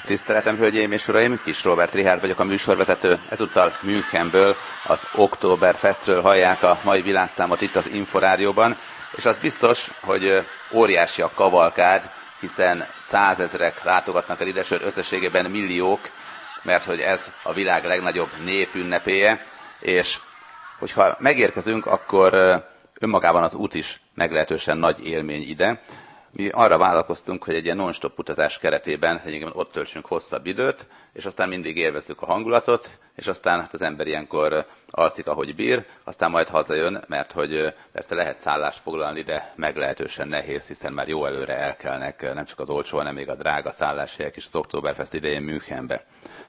Tiszteletem, hölgyeim és uraim, Kis Róbert Richárd vagyok, a műsorvezető. Ezúttal Münchenből, az Oktoberfestről hallják a mai világszámot itt az Inforádióban, és az biztos, hogy óriási a kavalkád, hiszen százezrek látogatnak el ide, sőt összességében milliók, mert hogy ez a világ legnagyobb népünnepéje, és hogyha megérkezünk, akkor önmagában az út is meglehetősen nagy élmény ide. Mi arra vállalkoztunk, hogy egy ilyen non-stop utazás keretében ott töltsünk hosszabb időt, és aztán mindig élvezzük a hangulatot, és aztán hát az ember ilyenkor alszik, ahogy bír, aztán majd hazajön, mert hogy persze lehet szállást foglalni, de meglehetősen nehéz, hiszen már jó előre elkelnek nem csak az olcsó, hanem még a drága szálláshelyek is az Oktoberfest idején Münchenbe.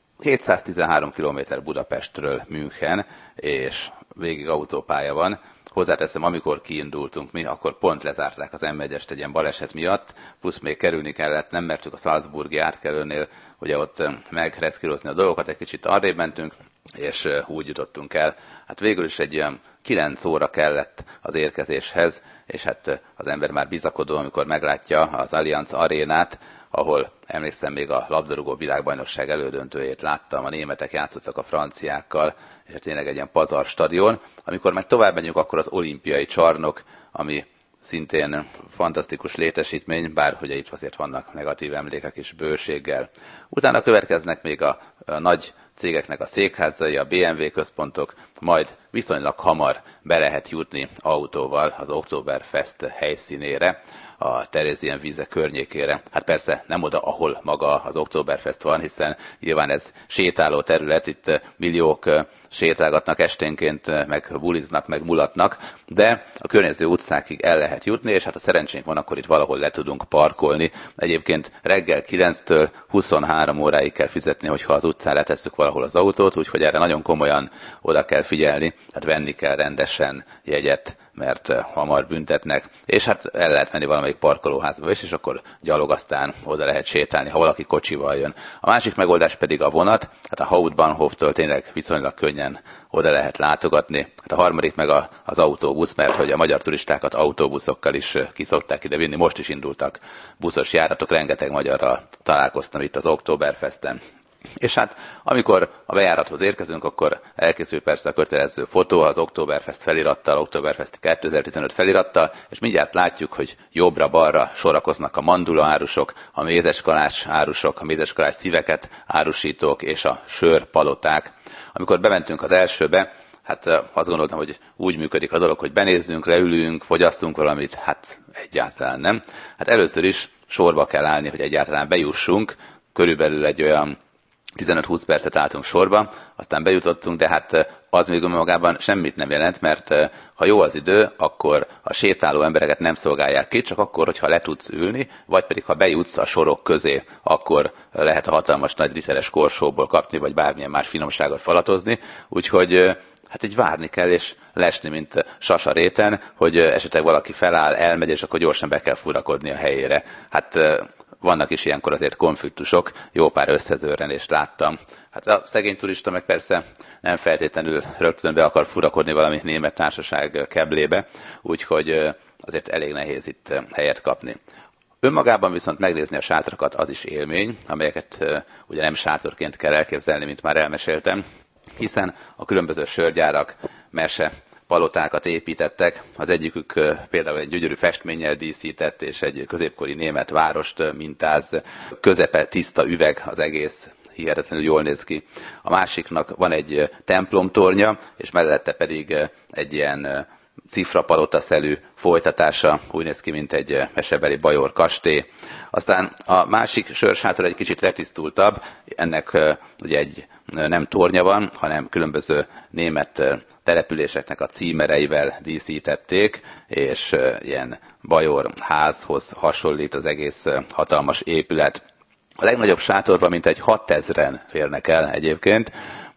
713 km Budapestről München, és végig autópálya van. Hozzáteszem, amikor kiindultunk mi, akkor pont lezárták az M1-est egy ilyen baleset miatt, plusz még kerülni kellett, nem mertük a Salzburgi átkelőnél, ugye ott megreszkírozni a dolgokat, egy kicsit arrébb mentünk, és úgy jutottunk el. Hát végül is egy ilyen 9 óra kellett az érkezéshez, és hát az ember már bizakodó, amikor meglátja az Allianz arénát, ahol emlékszem még a labdarúgó világbajnokság elődöntőjét láttam, a németek játszottak a franciákkal, és tényleg egy ilyen pazar stadion. Amikor meg tovább megyünk, akkor az olimpiai csarnok, ami szintén fantasztikus létesítmény, bár ugye itt azért vannak negatív emlékek is bőséggel. Utána következnek még a nagy cégeknek a székházai, a BMW központok, majd viszonylag hamar be lehet jutni autóval az Oktoberfest helyszínére, a Theresienwiese környékére. Hát persze nem oda, ahol maga az Oktoberfest van, hiszen nyilván ez sétáló terület, itt milliók sétálgatnak esténként, meg buliznak, meg mulatnak, de a környező utcákig el lehet jutni, és hát a szerencsénk van, akkor itt valahol le tudunk parkolni. Egyébként reggel 9-től 23 óráig kell fizetni, hogyha az utcán letesszük valahol az autót, úgyhogy erre nagyon komolyan oda kell figyelni, hát venni kell rendesen jegyet, mert hamar büntetnek, és hát el lehet menni valamelyik parkolóházba is, és akkor gyalog aztán oda lehet sétálni, ha valaki kocsival jön. A másik megoldás pedig a vonat, hát a Hauptbahnhoftól tényleg viszonylag könnyen oda lehet látogatni. Hát a harmadik meg az autóbusz, mert hogy a magyar turistákat autóbuszokkal is kiszokták ide vinni, most is indultak buszos járatok, rengeteg magyarral találkoztam itt az Oktoberfesten. És hát amikor a bejárathoz érkezünk, akkor elkészül persze a kötelező fotó az Oktoberfest felirattal, Oktoberfest 2015 felirattal, és mindjárt látjuk, hogy jobbra-balra sorakoznak a mandula árusok, a mézeskalács árusok, a mézeskalács szíveket árusítók és a sörpaloták. Amikor bementünk az elsőbe, hát azt gondoltam, hogy úgy működik a dolog, hogy benézzünk, leülünk, fogyasztunk valamit, hát egyáltalán nem. Hát először is sorba kell állni, hogy egyáltalán bejussunk, körülbelül egy olyan 15-20 percet álltunk sorba, aztán bejutottunk, de hát az még magában semmit nem jelent, mert ha jó az idő, akkor a sétáló embereket nem szolgálják ki, csak akkor, hogyha le tudsz ülni, vagy pedig ha bejutsz a sorok közé, akkor lehet a hatalmas nagy literes korsóból kapni, vagy bármilyen más finomságot falatozni, úgyhogy hát így várni kell, és lesni, mint sasaréten, hogy esetleg valaki feláll, elmegy, és akkor gyorsan be kell furakodni a helyére. Hát vannak is ilyenkor azért konfliktusok, jó pár összezörrenést láttam. Hát a szegény turista meg persze nem feltétlenül rögtön be akar furakodni valami német társaság keblébe, úgyhogy azért elég nehéz itt helyet kapni. Önmagában viszont megnézni a sátrakat az is élmény, amelyeket ugye nem sátorként kell elképzelni, mint már elmeséltem, hiszen a különböző sörgyárak mese palotákat építettek. Az egyikük például egy gyönyörű festménnyel díszített, és egy középkori német várost mintáz, közepe tiszta üveg az egész, hihetetlenül jól néz ki. A másiknak van egy templomtornya, és mellette pedig egy ilyen cifrapalota-szelű folytatása, úgy néz ki, mint egy mesebeli bajor kastély. Aztán a másik sörsátor egy kicsit letisztultabb, ennek ugye egy nem tornya van, hanem különböző német településeknek a címereivel díszítették, és ilyen bajor házhoz hasonlít az egész hatalmas épület. A legnagyobb sátorban mintegy 6000-en férnek el egyébként,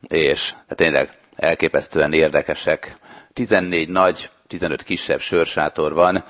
és tényleg elképesztően érdekesek. 14 nagy, 15 kisebb sörsátor van,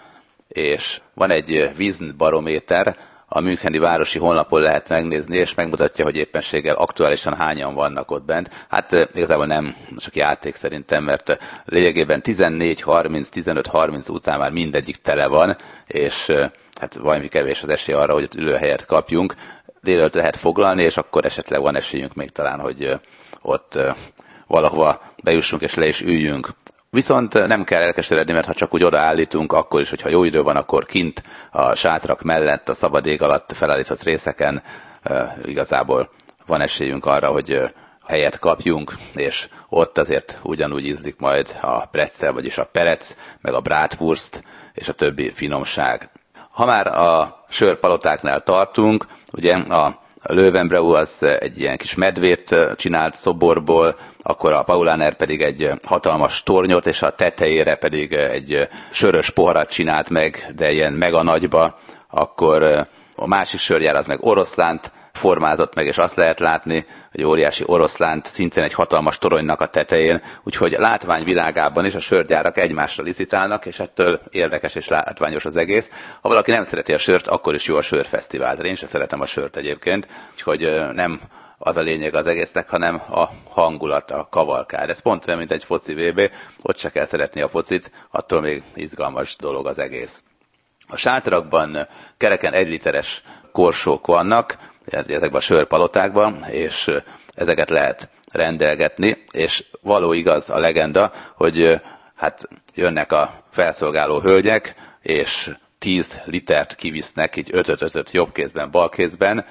és van egy Wiesn-barométer, a müncheni városi honlapon lehet megnézni, és megmutatja, hogy éppenséggel aktuálisan hányan vannak ott bent. Hát igazából nem csak játék szerintem, mert lényegében 14-30, 15-30 után már mindegyik tele van, és hát valami kevés az esély arra, hogy ott ülőhelyet kapjunk. délelőtt lehet foglalni, és akkor esetleg van esélyünk még talán, hogy ott valahova bejussunk és le is üljünk. Viszont nem kell elkeseredni, mert ha csak úgy odaállítunk, akkor is, hogyha jó idő van, akkor kint a sátrak mellett, a szabad ég alatt felállított részeken igazából van esélyünk arra, hogy helyet kapjunk, és ott azért ugyanúgy ízlik majd a pretzel, vagyis a perec, meg a bratwurst, és a többi finomság. Ha már a sörpalotáknál tartunk, ugye a Löwenbräu az egy ilyen kis medvét csinált szoborból, akkor a Paulaner pedig egy hatalmas tornyot, és a tetejére pedig egy sörös poharat csinált meg, de ilyen mega nagyba, akkor a másik sörgyár az meg oroszlánt formázott meg, és azt lehet látni, hogy óriási oroszlánt szintén egy hatalmas toronynak a tetején, úgyhogy látványvilágában is a sörgyárak egymásra licitálnak, és ettől érdekes és látványos az egész. Ha valaki nem szereti a sört, akkor is jó a sörfesztivál. Én sem szeretem a sört egyébként, úgyhogy nem az a lényeg az egésznek, hanem a hangulat, a kavalkád. Ez pont olyan, mint egy foci VB, ott se kell szeretni a focit, attól még izgalmas dolog az egész. A sátrakban kereken 1 literes korsók vannak, ezekben a sörpalotákban, és ezeket lehet rendelgetni, és való igaz a legenda, hogy hát jönnek a felszolgáló hölgyek, és 10 litert kivisznek, így 5-5 jobb kézben, bal kézben,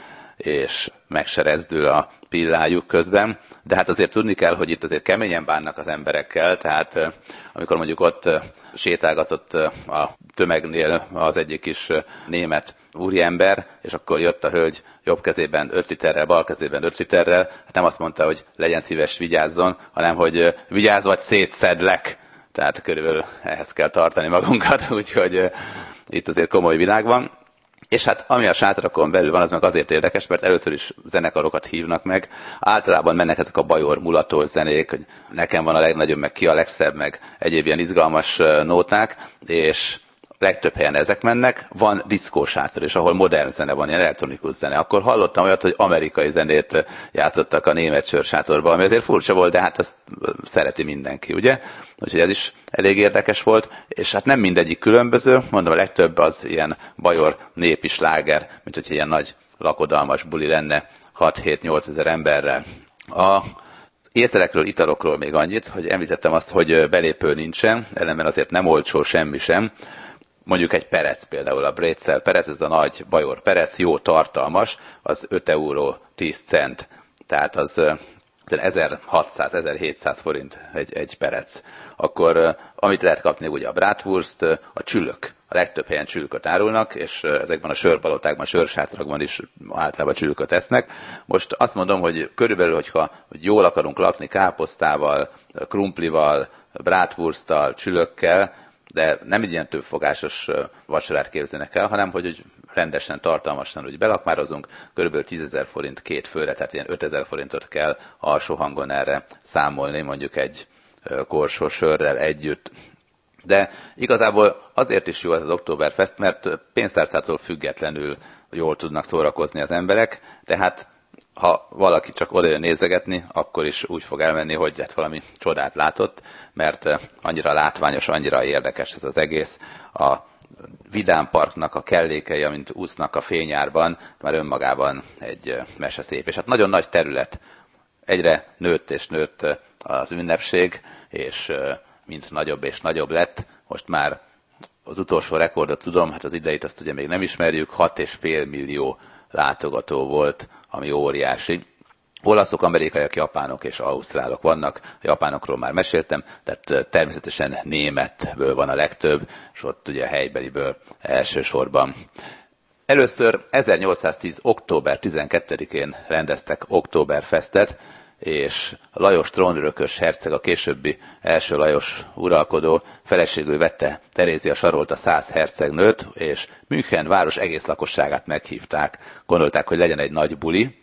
és megserezdül a pillájuk közben, de hát azért tudni kell, hogy itt azért keményen bánnak az emberekkel, tehát amikor mondjuk ott sétálgatott a tömegnél az egyik is német úriember, és akkor jött a hölgy jobb kezében 5 literrel, bal kezében 5 literrel, hát nem azt mondta, hogy legyen szíves, vigyázzon, hanem hogy vigyázz, vagy szétszedlek. Tehát körülbelül ehhez kell tartani magunkat, úgyhogy itt azért komoly világ van. És hát ami a sátrakon belül van, az meg azért érdekes, mert először is zenekarokat hívnak meg. Általában mennek ezek a bajor mulatós zenék, hogy nekem van a legnagyobb, meg ki a legszebb, meg egyéb ilyen izgalmas nóták, és legtöbb helyen ezek mennek. Van diszkósátor is, ahol modern zene van, ilyen elektronikus zene. Akkor hallottam olyat, hogy amerikai zenét játszottak a német sörsátorban, ami azért furcsa volt, de hát ezt szereti mindenki, ugye? Úgyhogy ez is elég érdekes volt, és hát nem mindegyik különböző, mondom, a legtöbb az ilyen bajor népi sláger, mint hogyha ilyen nagy lakodalmas buli lenne 6-7-8 ezer emberrel. A ételekről, italokról még annyit, hogy említettem azt, hogy belépő nincsen, ellenben azért nem olcsó semmi sem. Mondjuk egy perec, például a bretzel perec, ez a nagy bajor perec, jó tartalmas, az 5 euró 10 cent, tehát az 1600-1700 forint egy perec. Akkor amit lehet kapni, ugye a bratwurst, a csülök. A legtöbb helyen csülköt árulnak, és ezekben a sörpalotákban, a sörsátrakban is általában csülköt esznek. Most azt mondom, hogy körülbelül, hogyha jól akarunk lakni káposztával, krumplival, bratwursttal, csülökkel, de nem egy ilyen többfogásos vacsorát képzelnek el, hanem hogy rendesen, tartalmasan úgy belakmározunk, körülbelül 10 000 forint 2 főre, tehát ilyen 5 000 forintot kell alsó hangon erre számolni, mondjuk egy korsó sörrel együtt. De igazából azért is jó ez az Oktoberfest, mert pénztárcától függetlenül jól tudnak szórakozni az emberek, tehát ha valaki csak oda jön nézegetni, akkor is úgy fog elmenni, hogy hát valami csodát látott, mert annyira látványos, annyira érdekes ez az egész. A Vidám Parknak a kellékei, amint úsznak a fényárban, már önmagában egy meseszép. És hát nagyon nagy terület. Egyre nőtt és nőtt az ünnepség, és mint nagyobb és nagyobb lett. Most már az utolsó rekordot tudom, hát az ideit azt ugye még nem ismerjük, 6,5 millió látogató volt, ami óriási. Olaszok, amerikaiak, japánok és ausztrálok vannak. A japánokról már meséltem, tehát természetesen németből van a legtöbb, és ott ugye a helybeliből elsősorban. Először 1810. október 12-én rendeztek Oktoberfestet, és Lajos trónörökös herceg, a későbbi első Lajos uralkodó feleségül vette Terézia Sarolta 100 hercegnőt, és München város egész lakosságát meghívták. Gondolták, hogy legyen egy nagy buli,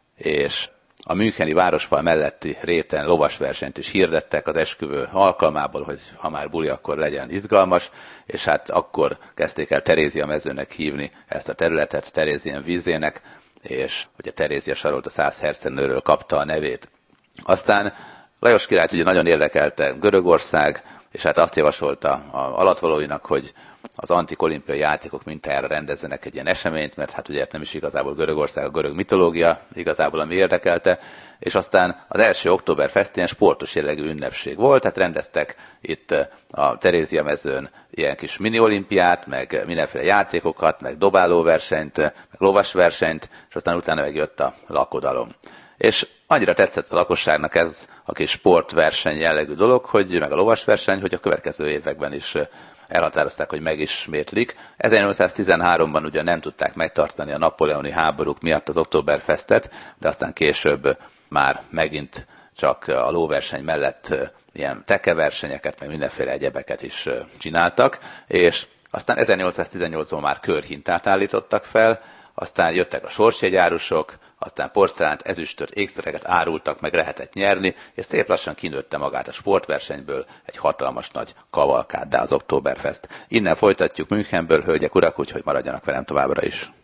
és a müncheni városfal melletti réten lovasversenyt is hirdettek az esküvő alkalmából, hogy ha már buli, akkor legyen izgalmas, és hát akkor kezdték el Terézia mezőnek hívni ezt a területet, Terézien vízének, és ugye Terézia Sarolta 100 hercegnőről kapta a nevét. Aztán Lajos királyt ugye nagyon érdekelte Görögország, és hát azt javasolta a alattvalóinak, hogy az antik olimpiai játékok mintájára rendezzenek egy ilyen eseményt, mert hát ugye nem is igazából Görögország, a görög mitológia igazából ami érdekelte, és aztán az első Oktoberfest ilyen sportos jellegű ünnepség volt, tehát rendeztek itt a Terézia mezőn ilyen kis mini olimpiát, meg mindenféle játékokat, meg dobálóversenyt, meg lovasversenyt, és aztán utána megjött a lakodalom. És annyira tetszett a lakosságnak ez a kis sportverseny jellegű dolog, hogy meg a lovasverseny, hogy a következő években is elhatározták, hogy megismétlik. 1813-ban ugye nem tudták megtartani a napóleoni háborúk miatt az Oktoberfestet, de aztán később már megint csak a lóverseny mellett ilyen tekeversenyeket, meg mindenféle egyebeket is csináltak, és aztán 1818-ban már körhintát állítottak fel, aztán jöttek a sorsjegyárusok, aztán porcelánt, ezüstöt, ékszereket árultak, meg lehetett nyerni, és szép lassan kinőtte magát a sportversenyből egy hatalmas nagy kavalkáddá az Oktoberfest. Innen folytatjuk Münchenből, hölgyek, urak, úgyhogy maradjanak velem továbbra is.